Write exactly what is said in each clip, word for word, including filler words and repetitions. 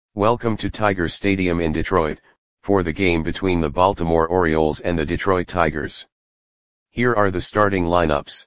Welcome to Tiger Stadium in Detroit, for the game between the Baltimore Orioles and the Detroit Tigers. Here are the starting lineups.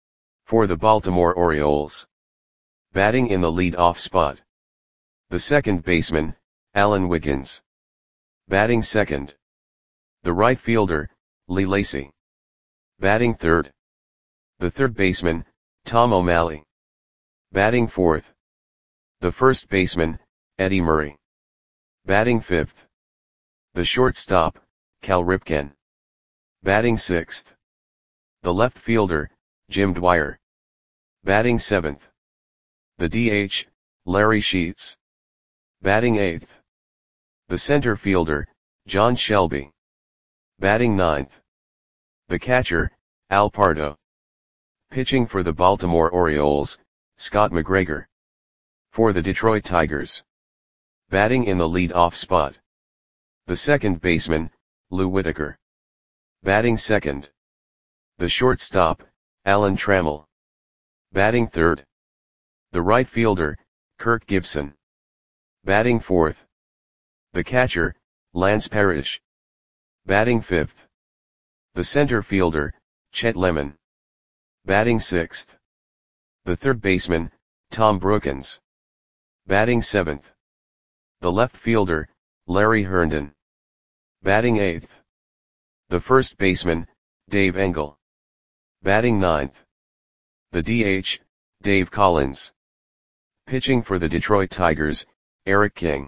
For the Baltimore Orioles. Batting in the lead-off spot. The second baseman, Alan Wiggins. Batting second. The right fielder, Lee Lacy. Batting third. The third baseman, Tom O'Malley. Batting fourth. The first baseman, Eddie Murray. Batting fifth. The shortstop, Cal Ripken. Batting sixth. The left fielder, Jim Dwyer. Batting seventh. The D H, Larry Sheets. Batting eighth. The center fielder, John Shelby. Batting ninth. The catcher, Al Pardo. Pitching for the Baltimore Orioles, Scott McGregor. For the Detroit Tigers. Batting in the lead-off spot. The second baseman, Lou Whitaker. Batting second. The shortstop, Alan Trammell. Batting third. The right fielder, Kirk Gibson. Batting fourth. The catcher, Lance Parrish. Batting fifth. The center fielder, Chet Lemon. Batting sixth. The third baseman, Tom Brookens. Batting seventh. The left fielder, Larry Herndon. Batting eighth. The first baseman, Dave Engel. Batting ninth. The D H, Dave Collins. Pitching for the Detroit Tigers, Eric King.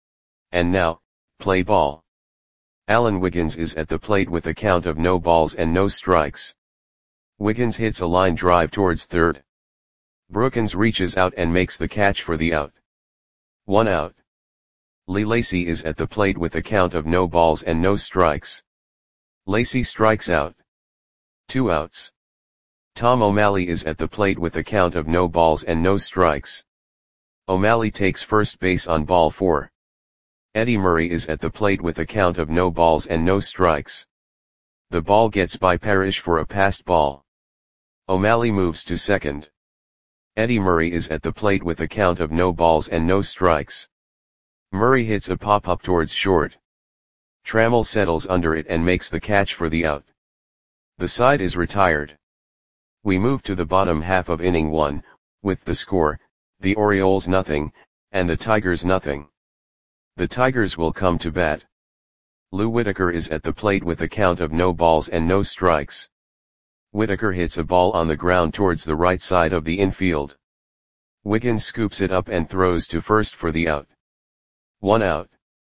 And now, play ball. Alan Wiggins is at the plate with a count of no balls and no strikes. Wiggins hits a line drive towards third. Brookens reaches out and makes the catch for the out. One out. Lee Lacy is at the plate with a count of no balls and no strikes. Lacy strikes out. Two outs. Tom O'Malley is at the plate with a count of no balls and no strikes. O'Malley takes first base on ball four. Eddie Murray is at the plate with a count of no balls and no strikes. The ball gets by Parrish for a passed ball. O'Malley moves to second. Eddie Murray is at the plate with a count of no balls and no strikes. Murray hits a pop-up towards short. Trammell settles under it and makes the catch for the out. The side is retired. We move to the bottom half of inning one, with the score, the Orioles nothing, and the Tigers nothing. The Tigers will come to bat. Lou Whitaker is at the plate with a count of no balls and no strikes. Whitaker hits a ball on the ground towards the right side of the infield. Wiggins scoops it up and throws to first for the out. One out.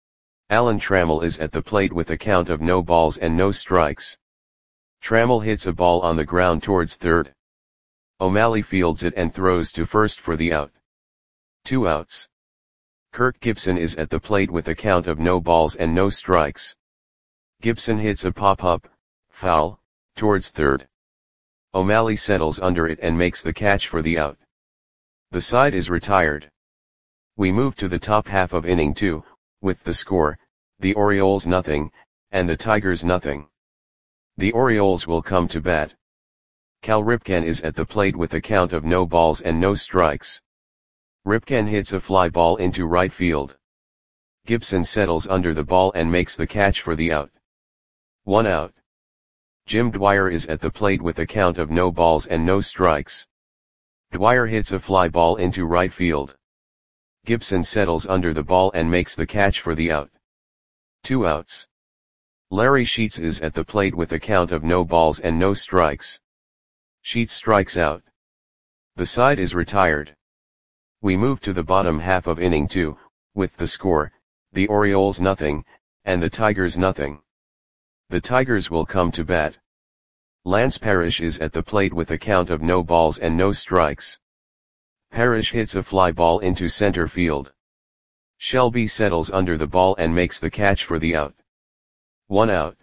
Alan Trammell is at the plate with a count of no balls and no strikes. Trammell hits a ball on the ground towards third. O'Malley fields it and throws to first for the out. Two outs. Kirk Gibson is at the plate with a count of no balls and no strikes. Gibson hits a pop-up, foul, towards third. O'Malley settles under it and makes the catch for the out. The side is retired. We move to the top half of inning two, with the score, the Orioles nothing, and the Tigers nothing. The Orioles will come to bat. Cal Ripken is at the plate with a count of no balls and no strikes. Ripken hits a fly ball into right field. Gibson settles under the ball and makes the catch for the out. One out. Jim Dwyer is at the plate with a count of no balls and no strikes. Dwyer hits a fly ball into right field. Gibson settles under the ball and makes the catch for the out. Two outs. Larry Sheets is at the plate with a count of no balls and no strikes. Sheets strikes out. The side is retired. We move to the bottom half of inning two, with the score, the Orioles nothing, and the Tigers nothing. The Tigers will come to bat. Lance Parrish is at the plate with a count of no balls and no strikes. Parrish hits a fly ball into center field. Shelby settles under the ball and makes the catch for the out. One out.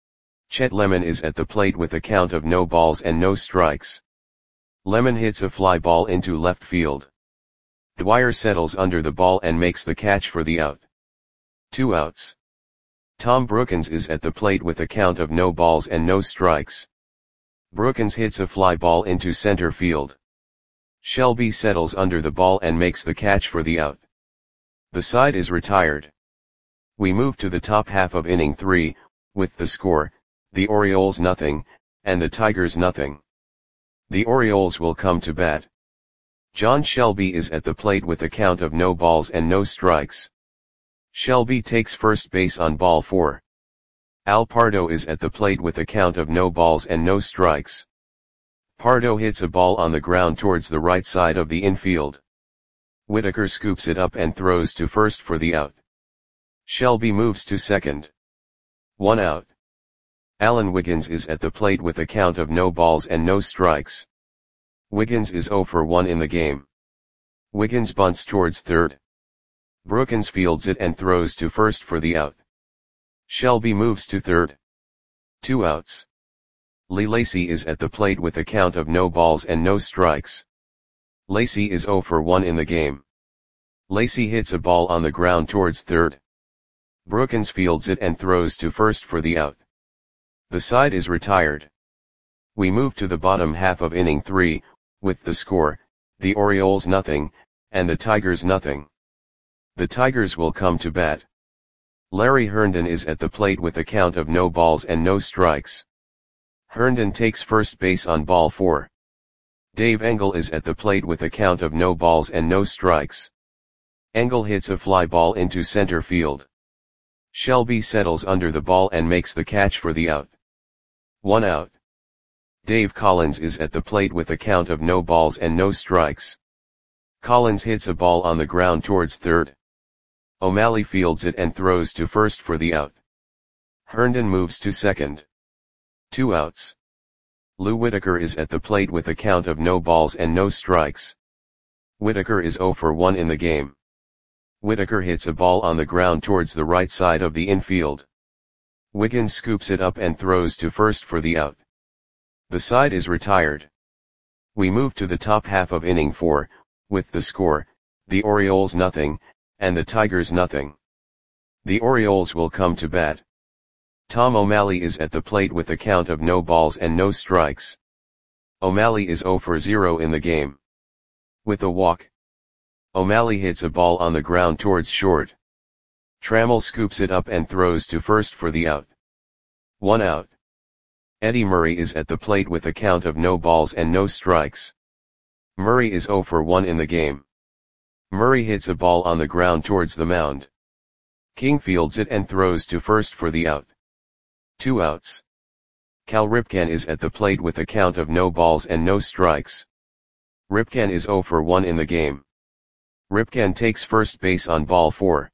Chet Lemon is at the plate with a count of no balls and no strikes. Lemon hits a fly ball into left field. Dwyer settles under the ball and makes the catch for the out. Two outs. Tom Brookens is at the plate with a count of no balls and no strikes. Brookens hits a fly ball into center field. Shelby settles under the ball and makes the catch for the out. The side is retired. We move to the top half of inning three, with the score, the Orioles nothing, and the Tigers nothing. The Orioles will come to bat. John Shelby is at the plate with a count of no balls and no strikes. Shelby takes first base on ball four. Al Pardo is at the plate with a count of no balls and no strikes. Pardo hits a ball on the ground towards the right side of the infield. Whitaker scoops it up and throws to first for the out. Shelby moves to second. One out. Alan Wiggins is at the plate with a count of no balls and no strikes. Wiggins is zero for one in the game. Wiggins bunts towards third. Brookins fields it and throws to first for the out. Shelby moves to third. Two outs. Lee Lacy is at the plate with a count of no balls and no strikes. Lacy is zero for one in the game. Lacy hits a ball on the ground towards third. Brookins fields it and throws to first for the out. The side is retired. We move to the bottom half of inning three, with the score, the Orioles nothing, and the Tigers nothing. The Tigers will come to bat. Larry Herndon is at the plate with a count of no balls and no strikes. Herndon takes first base on ball four. Dave Engel is at the plate with a count of no balls and no strikes. Engel hits a fly ball into center field. Shelby settles under the ball and makes the catch for the out. One out. Dave Collins is at the plate with a count of no balls and no strikes. Collins hits a ball on the ground towards third. O'Malley fields it and throws to first for the out. Herndon moves to second. Two outs. Lou Whitaker is at the plate with a count of no balls and no strikes. Whitaker is zero for one in the game. Whitaker hits a ball on the ground towards the right side of the infield. Wiggins scoops it up and throws to first for the out. The side is retired. We move to the top half of inning four, with the score, the Orioles nothing, and the Tigers nothing. The Orioles will come to bat. Tom O'Malley is at the plate with a count of no balls and no strikes. O'Malley is zero for zero in the game. With a walk, O'Malley hits a ball on the ground towards short. Trammell scoops it up and throws to first for the out. One out. Eddie Murray is at the plate with a count of no balls and no strikes. Murray is zero for one in the game. Murray hits a ball on the ground towards the mound. King fields it and throws to first for the out. Two outs. Cal Ripken is at the plate with a count of no balls and no strikes. Ripken is zero for one in the game. Ripken takes first base on ball four.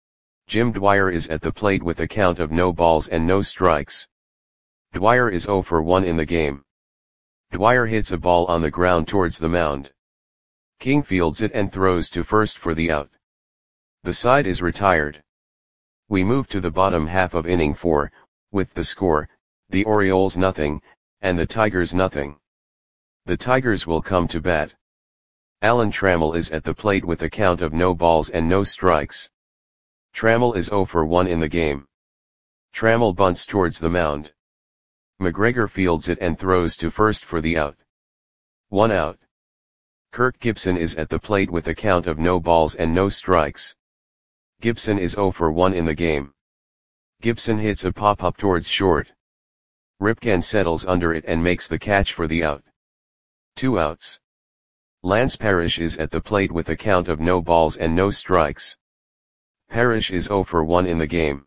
Jim Dwyer is at the plate with a count of no balls and no strikes. Dwyer is zero for one in the game. Dwyer hits a ball on the ground towards the mound. King fields it and throws to first for the out. The side is retired. We move to the bottom half of inning four, with the score, the Orioles nothing, and the Tigers nothing. The Tigers will come to bat. Alan Trammell is at the plate with a count of no balls and no strikes. Trammell is zero for one in the game. Trammell bunts towards the mound. McGregor fields it and throws to first for the out. One out. Kirk Gibson is at the plate with a count of no balls and no strikes. Gibson is zero for one in the game. Gibson hits a pop-up towards short. Ripken settles under it and makes the catch for the out. Two outs. Lance Parrish is at the plate with a count of no balls and no strikes. Parrish is zero for one in the game.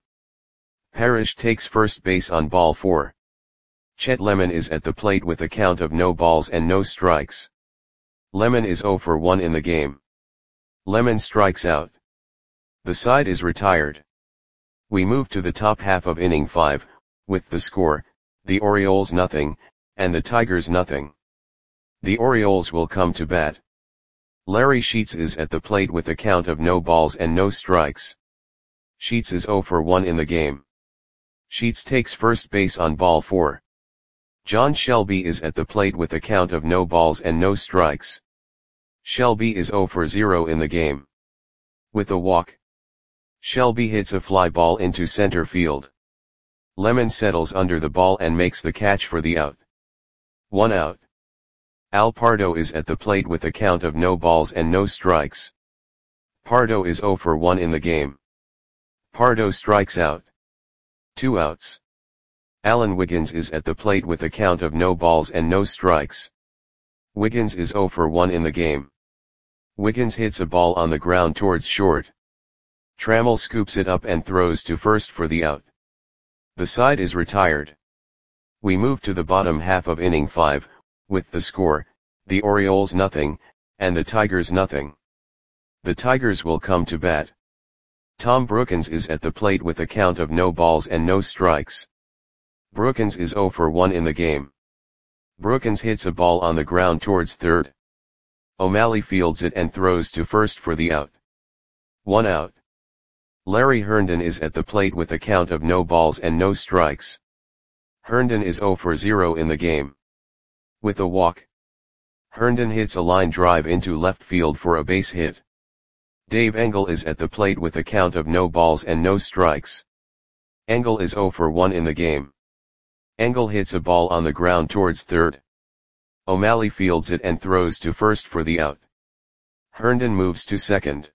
Parrish takes first base on ball four. Chet Lemon is at the plate with a count of no balls and no strikes. Lemon is zero for one in the game. Lemon strikes out. The side is retired. We move to the top half of inning five, with the score, the Orioles nothing, and the Tigers nothing. The Orioles will come to bat. Larry Sheets is at the plate with a count of no balls and no strikes. Sheets is zero for one in the game. Sheets takes first base on ball four. John Shelby is at the plate with a count of no balls and no strikes. Shelby is zero for zero in the game. With a walk, Shelby hits a fly ball into center field. Lemon settles under the ball and makes the catch for the out. One out. Al Pardo is at the plate with a count of no balls and no strikes. Pardo is zero for one in the game. Pardo strikes out. Two outs. Alan Wiggins is at the plate with a count of no balls and no strikes. Wiggins is zero for one in the game. Wiggins hits a ball on the ground towards short. Trammell scoops it up and throws to first for the out. The side is retired. We move to the bottom half of inning five, with the score, the Orioles nothing, and the Tigers nothing. The Tigers will come to bat. Tom Brookens is at the plate with a count of no balls and no strikes. Brookens is zero for one in the game. Brookens hits a ball on the ground towards third. O'Malley fields it and throws to first for the out. One out. Larry Herndon is at the plate with a count of no balls and no strikes. Herndon is zero for zero in the game. With a walk. Herndon hits a line drive into left field for a base hit. Dave Engel is at the plate with a count of no balls and no strikes. Engel is zero for one in the game. Engel hits a ball on the ground towards third. O'Malley fields it and throws to first for the out. Herndon moves to second.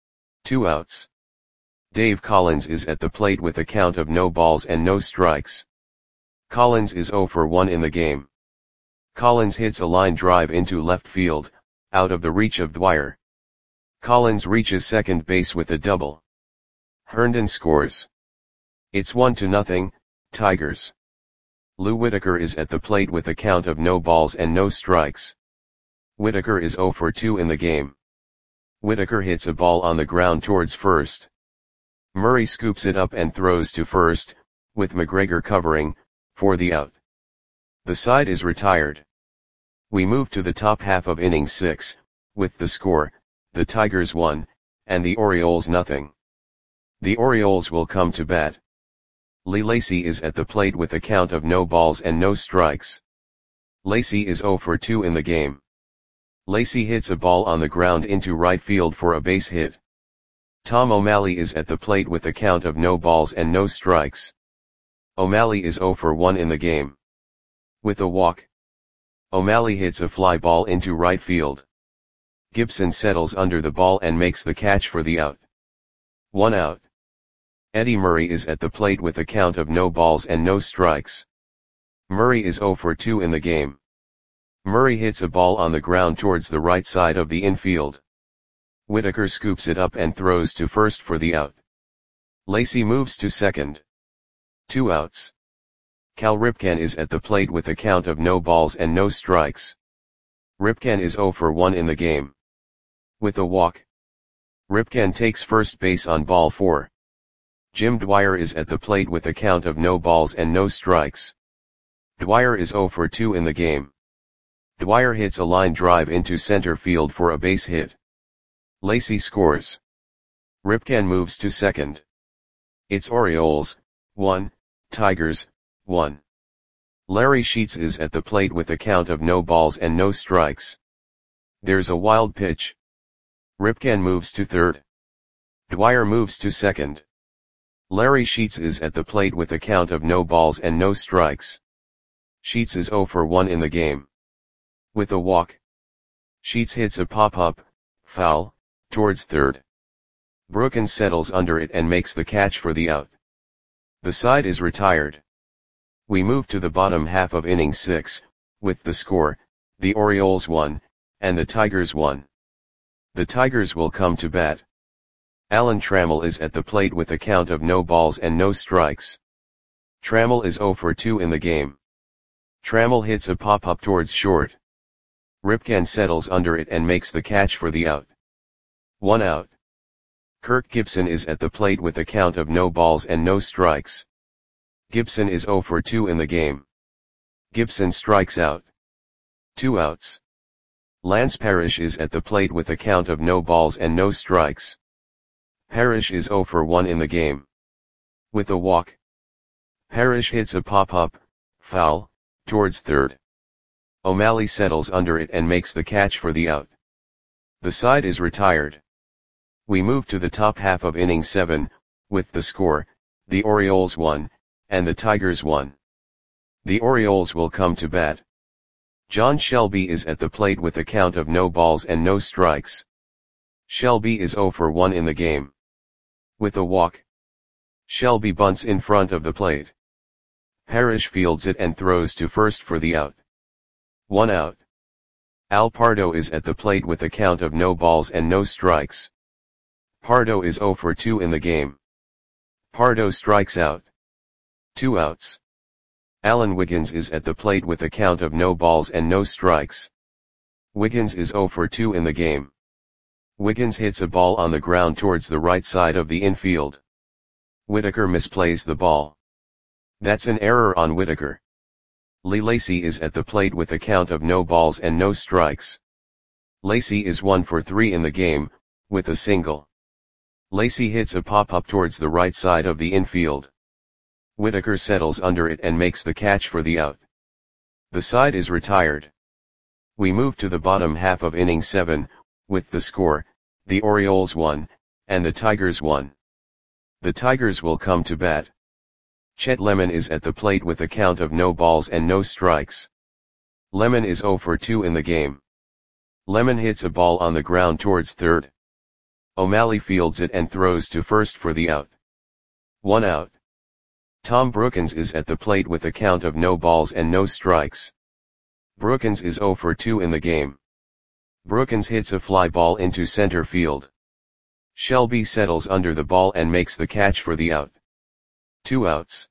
Two outs. Dave Collins is at the plate with a count of no balls and no strikes. Collins is zero for one in the game. Collins hits a line drive into left field, out of the reach of Dwyer. Collins reaches second base with a double. Herndon scores. It's one to nothing, Tigers. Lou Whitaker is at the plate with a count of no balls and no strikes. Whitaker is zero for two in the game. Whitaker hits a ball on the ground towards first. Murray scoops it up and throws to first, with McGregor covering, for the out. The side is retired. We move to the top half of inning six, with the score, the Tigers one, and the Orioles nothing. The Orioles will come to bat. Lee Lacy is at the plate with a count of no balls and no strikes. Lacy is zero for two in the game. Lacy hits a ball on the ground into right field for a base hit. Tom O'Malley is at the plate with a count of no balls and no strikes. O'Malley is zero for one in the game. With a walk. O'Malley hits a fly ball into right field. Gibson settles under the ball and makes the catch for the out. One out. Eddie Murray is at the plate with a count of no balls and no strikes. Murray is zero for two in the game. Murray hits a ball on the ground towards the right side of the infield. Whitaker scoops it up and throws to first for the out. Lacy moves to second. Two outs. Cal Ripken is at the plate with a count of no balls and no strikes. Ripken is zero for one in the game. With a walk. Ripken takes first base on ball four. Jim Dwyer is at the plate with a count of no balls and no strikes. Dwyer is zero for two in the game. Dwyer hits a line drive into center field for a base hit. Lacy scores. Ripken moves to second. It's Orioles, one, Tigers, one. Larry Sheets is at the plate with a count of no balls and no strikes. There's a wild pitch. Ripken moves to third. Dwyer moves to second. Larry Sheets is at the plate with a count of no balls and no strikes. Sheets is zero for one in the game. With a walk. Sheets hits a pop-up, foul, towards third. Brookens settles under it and makes the catch for the out. The side is retired. We move to the bottom half of inning six, with the score, the Orioles one, and the Tigers one. The Tigers will come to bat. Alan Trammell is at the plate with a count of no balls and no strikes. Trammell is zero for two in the game. Trammell hits a pop-up towards short. Ripken settles under it and makes the catch for the out. One out. Kirk Gibson is at the plate with a count of no balls and no strikes. Gibson is zero for two in the game. Gibson strikes out. Two outs. Lance Parrish is at the plate with a count of no balls and no strikes. Parrish is zero for one in the game. With a walk. Parrish hits a pop-up, foul, towards third. O'Malley settles under it and makes the catch for the out. The side is retired. We move to the top half of inning seven, with the score, the Orioles one, and the Tigers one. The Orioles will come to bat. John Shelby is at the plate with a count of no balls and no strikes. Shelby is zero for one in the game. With a walk, Shelby bunts in front of the plate. Parrish fields it and throws to first for the out. One out. Al Pardo is at the plate with a count of no balls and no strikes. Pardo is zero for two in the game. Pardo strikes out. Two outs. Alan Wiggins is at the plate with a count of no balls and no strikes. Wiggins is zero for two in the game. Wiggins hits a ball on the ground towards the right side of the infield. Whitaker misplays the ball. That's an error on Whitaker. Lee Lacy is at the plate with a count of no balls and no strikes. Lacy is one for three in the game, with a single. Lacy hits a pop-up towards the right side of the infield. Whitaker settles under it and makes the catch for the out. The side is retired. We move to the bottom half of inning seven, with the score, the Orioles won, and the Tigers won. The Tigers will come to bat. Chet Lemon is at the plate with a count of no balls and no strikes. Lemon is zero for two in the game. Lemon hits a ball on the ground towards third. O'Malley fields it and throws to first for the out. One out. Tom Brookins is at the plate with a count of no balls and no strikes. Brookins is zero for two in the game. Brookins hits a fly ball into center field. Shelby settles under the ball and makes the catch for the out. Two outs.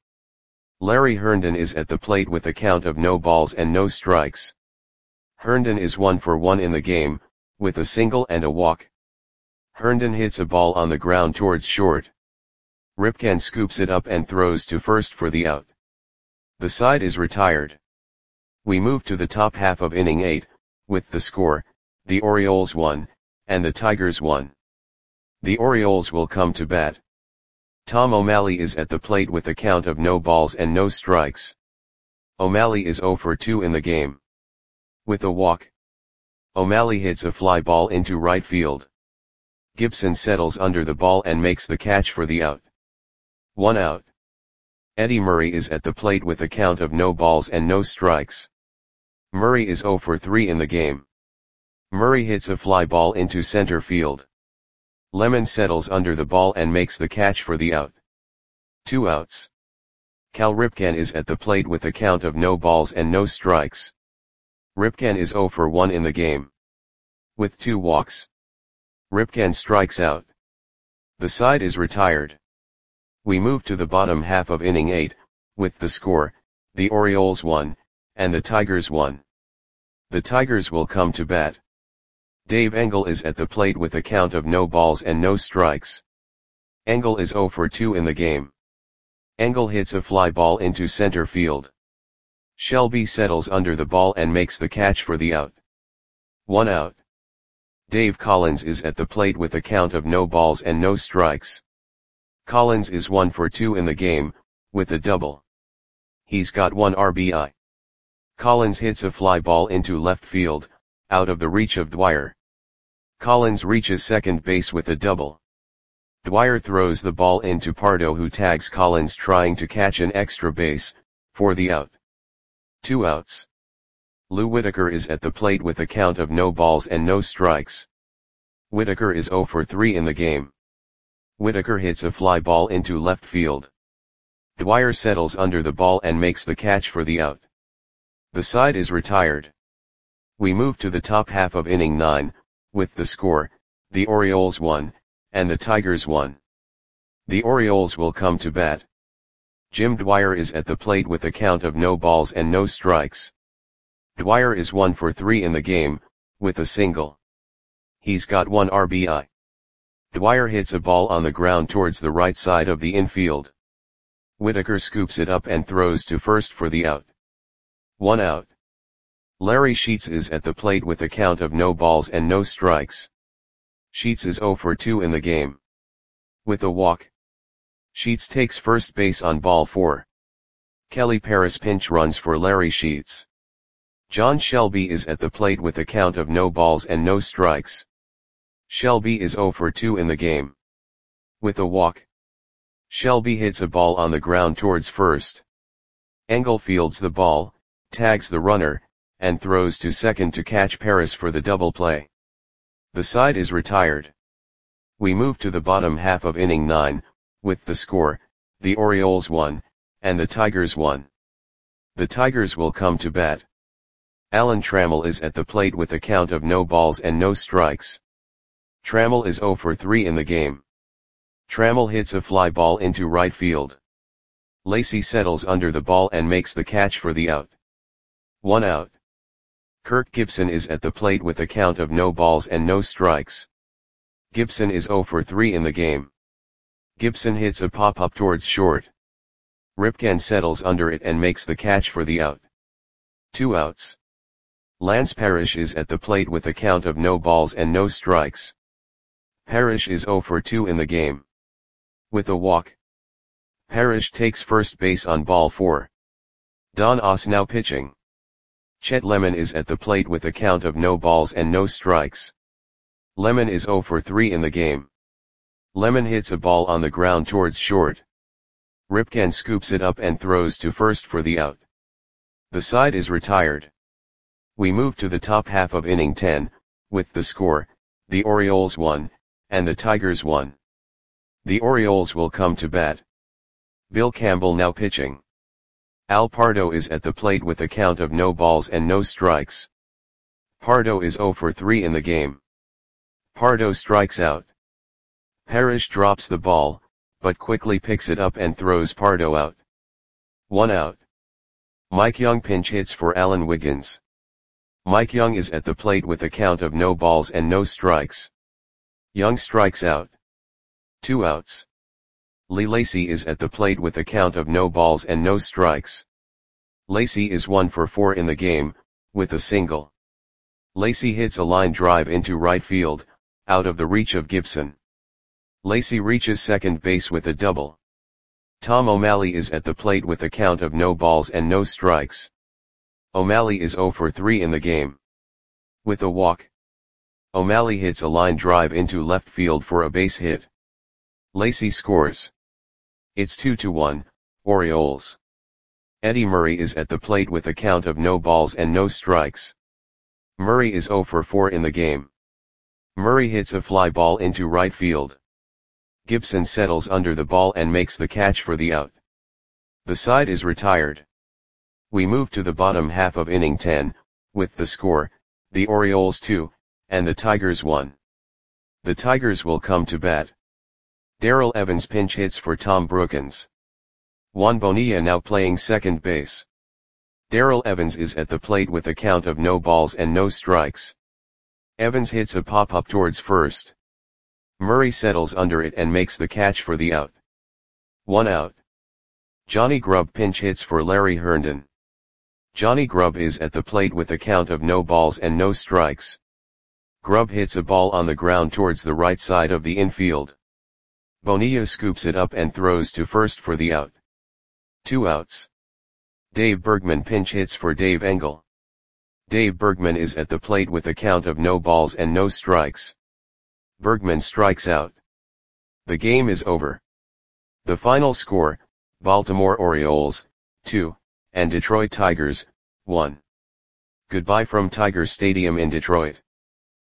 Larry Herndon is at the plate with a count of no balls and no strikes. Herndon is one for one in the game, with a single and a walk. Herndon hits a ball on the ground towards short. Ripken scoops it up and throws to first for the out. The side is retired. We move to the top half of inning eight, with the score, the Orioles won, and the Tigers won. The Orioles will come to bat. Tom O'Malley is at the plate with a count of no balls and no strikes. O'Malley is zero for two in the game. With a walk, O'Malley hits a fly ball into right field. Gibson settles under the ball and makes the catch for the out. One out. Eddie Murray is at the plate with a count of no balls and no strikes. Murray is zero for three in the game. Murray hits a fly ball into center field. Lemon settles under the ball and makes the catch for the out. Two outs. Cal Ripken is at the plate with a count of no balls and no strikes. Ripken is zero for one in the game. With two walks, Ripken strikes out. The side is retired. We move to the bottom half of inning eight, with the score, the Orioles won, and the Tigers won. The Tigers will come to bat. Dave Engel is at the plate with a count of no balls and no strikes. Engel is zero for two in the game. Engel hits a fly ball into center field. Shelby settles under the ball and makes the catch for the out. One out. Dave Collins is at the plate with a count of no balls and no strikes. Collins is one for two in the game, with a double. He's got one R B I. Collins hits a fly ball into left field, out of the reach of Dwyer. Collins reaches second base with a double. Dwyer throws the ball into Pardo, who tags Collins trying to catch an extra base, for the out. Two outs. Lou Whitaker is at the plate with a count of no balls and no strikes. Whitaker is zero for three in the game. Whitaker hits a fly ball into left field. Dwyer settles under the ball and makes the catch for the out. The side is retired. We move to the top half of inning nine, with the score, the Orioles won, and the Tigers won. The Orioles will come to bat. Jim Dwyer is at the plate with a count of no balls and no strikes. Dwyer is one for three in the game, with a single. He's got one R B I. Dwyer hits a ball on the ground towards the right side of the infield. Whitaker scoops it up and throws to first for the out. One out. Larry Sheets is at the plate with a count of no balls and no strikes. Sheets is zero for two in the game. With a walk, Sheets takes first base on ball four. Kelly Paris pinch runs for Larry Sheets. John Shelby is at the plate with a count of no balls and no strikes. Shelby is zero for two in the game. With a walk, Shelby hits a ball on the ground towards first. Engel fields the ball, tags the runner, and throws to second to catch Paris for the double play. The side is retired. We move to the bottom half of inning nine, with the score, the Orioles won, and the Tigers won. The Tigers will come to bat. Alan Trammell is at the plate with a count of no balls and no strikes. Trammell is oh for three in the game. Trammell hits a fly ball into right field. Lacy settles under the ball and makes the catch for the out. One out. Kirk Gibson is at the plate with a count of no balls and no strikes. Gibson is oh for three in the game. Gibson hits a pop-up towards short. Ripken settles under it and makes the catch for the out. Two outs. Lance Parrish is at the plate with a count of no balls and no strikes. Parrish is oh for two in the game. With a walk. Parrish takes first base on ball four. Don Oss now pitching. Chet Lemon is at the plate with a count of no balls and no strikes. Lemon is oh for three in the game. Lemon hits a ball on the ground towards short. Ripken scoops it up and throws to first for the out. The side is retired. We move to the top half of inning ten, with the score, the Orioles won, and the Tigers won. The Orioles will come to bat. Bill Campbell now pitching. Al Pardo is at the plate with a count of no balls and no strikes. Pardo is oh for three in the game. Pardo strikes out. Parrish drops the ball, but quickly picks it up and throws Pardo out. One out. Mike Young pinch hits for Alan Wiggins. Mike Young is at the plate with a count of no balls and no strikes. Young strikes out. Two outs. Lee Lacy is at the plate with a count of no balls and no strikes. Lacy is one for four in the game, with a single. Lacy hits a line drive into right field, out of the reach of Gibson. Lacy reaches second base with a double. Tom O'Malley is at the plate with a count of no balls and no strikes. O'Malley is oh for three in the game. With a walk. O'Malley hits a line drive into left field for a base hit. Lacy scores. It's two to one, Orioles. Eddie Murray is at the plate with a count of no balls and no strikes. Murray is oh for four in the game. Murray hits a fly ball into right field. Gibson settles under the ball and makes the catch for the out. The side is retired. We move to the bottom half of inning ten, with the score, the Orioles two, and the Tigers one. The Tigers will come to bat. Darrell Evans pinch hits for Tom Brookins. Juan Bonilla now playing second base. Darrell Evans is at the plate with a count of no balls and no strikes. Evans hits a pop-up towards first. Murray settles under it and makes the catch for the out. One out. Johnny Grubb pinch hits for Larry Herndon. Johnny Grubb is at the plate with a count of no balls and no strikes. Grubb hits a ball on the ground towards the right side of the infield. Bonilla scoops it up and throws to first for the out. Two outs. Dave Bergman pinch hits for Dave Engel. Dave Bergman is at the plate with a count of no balls and no strikes. Bergman strikes out. The game is over. The final score, Baltimore Orioles, two, and Detroit Tigers, one. Goodbye from Tiger Stadium in Detroit.